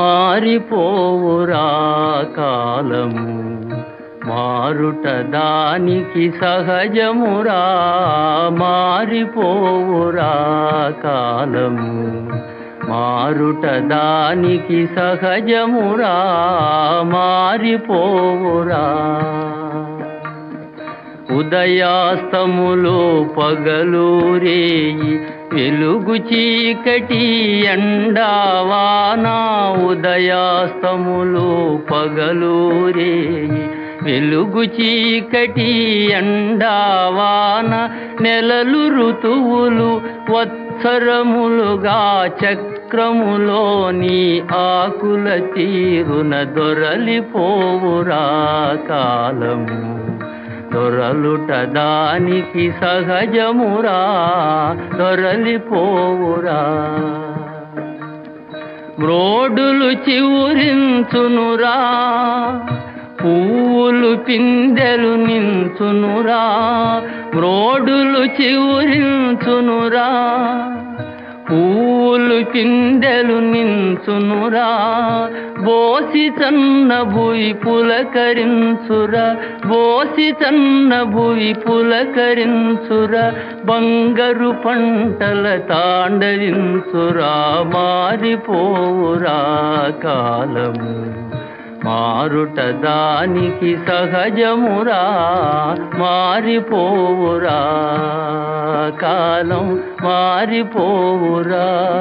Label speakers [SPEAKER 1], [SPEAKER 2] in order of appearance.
[SPEAKER 1] మారిపోవురా కాలము, మారుట దానికి సహజమురా. మారిపోవురా కాలము, మారుట దానికి సహజమురా. మారిపోవురా. ఉదయాస్తములు పగలు రేయి, వెలుగు చీకటి ఎండావాన. ఉదయాస్తములు పగలు రేయి, వెలుగు చీకటి ఎండావాన. నెలలు ఋతువులు వత్సరములుగా చక్రములోని ఆకుల తీరున దొరలిపోవురా కాలము, దొరలుట దానికి సహజమురా. దొరలిపోవురా. మ్రోడులు చివురించునురా, పువ్వులు పిందెలు నించునురా. మ్రోడులు చివురించునురా, పువ్వులు పిందెలు నించునురా. బోసి చన్న భూయి పులకరించురా, బోసి చన్న భూయి పులకరించురా. బంగారు పంటల తాండవించురా. మారిపోవురా కాలము, మారుట దానికి సహజమురా. మారిపోవురా కాలం, మారిపోవురా.